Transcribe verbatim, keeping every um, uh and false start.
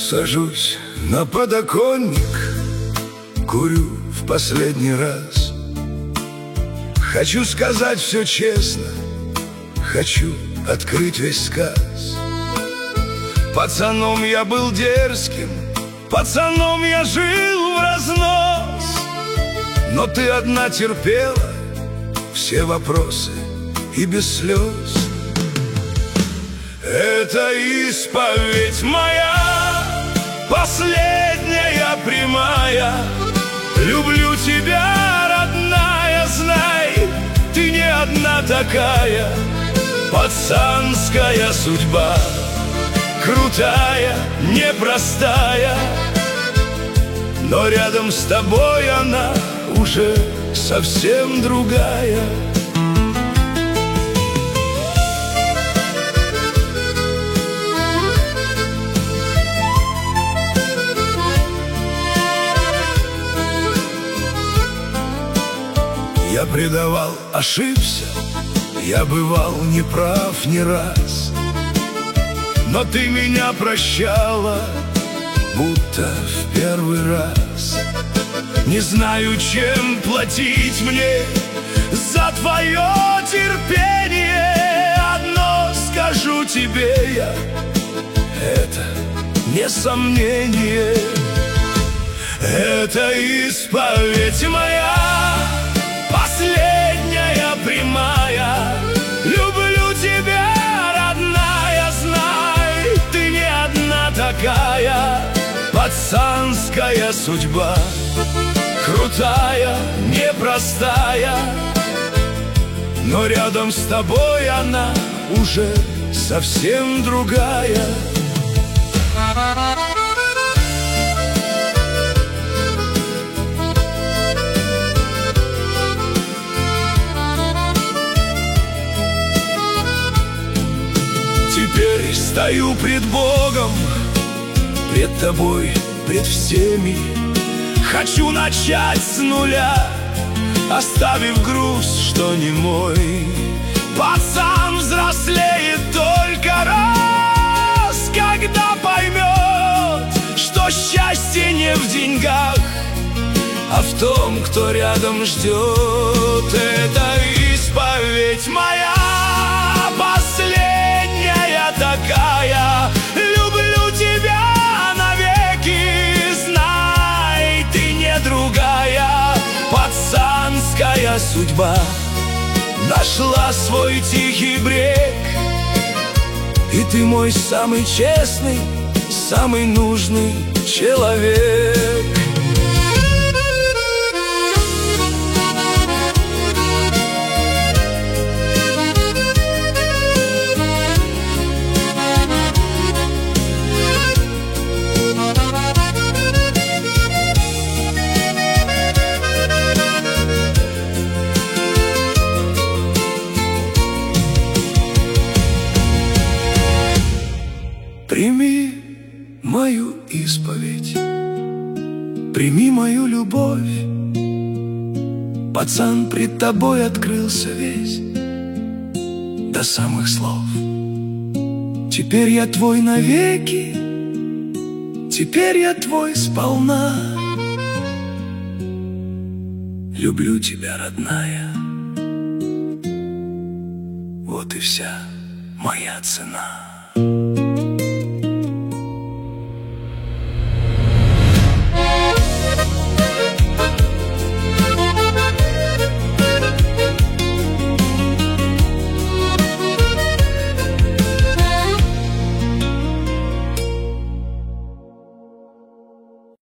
Сажусь на подоконник, курю в последний раз. Хочу сказать все честно, хочу открыть весь сказ. Пацаном я был дерзким, пацаном я жил в разнос. Но ты одна терпела все вопросы и без слез. Это исповедь моя, последняя прямая. Люблю тебя, родная, знай, ты не одна такая. Пацанская судьба, крутая, непростая, но рядом с тобой она уже совсем другая. Я предавал, ошибся, я бывал неправ не раз, но ты меня прощала, будто в первый раз. Не знаю, чем платить мне за твое терпение. Одно скажу тебе я, это не сомнение. Это исповедь моя, последняя прямая. Люблю тебя, родная, знай, ты не одна такая. Пацанская судьба, крутая, непростая, но рядом с тобой она уже совсем другая. Теперь стою пред Богом, пред тобой, пред всеми. Хочу начать с нуля, оставив груз, что не мой. Пацан взрослеет только раз, когда поймет, что счастье не в деньгах, а в том, кто рядом ждет. Это исповедь моя, последняя такая. Люблю тебя навеки, знай, ты не другая. Пацанская судьба нашла свой тихий брег, и ты мой самый честный, самый нужный человек. Прими мою исповедь, прими мою любовь. Пацан пред тобой открылся весь, до самых слов. Теперь я твой навеки, теперь я твой сполна. Люблю тебя, родная, вот и вся моя цена.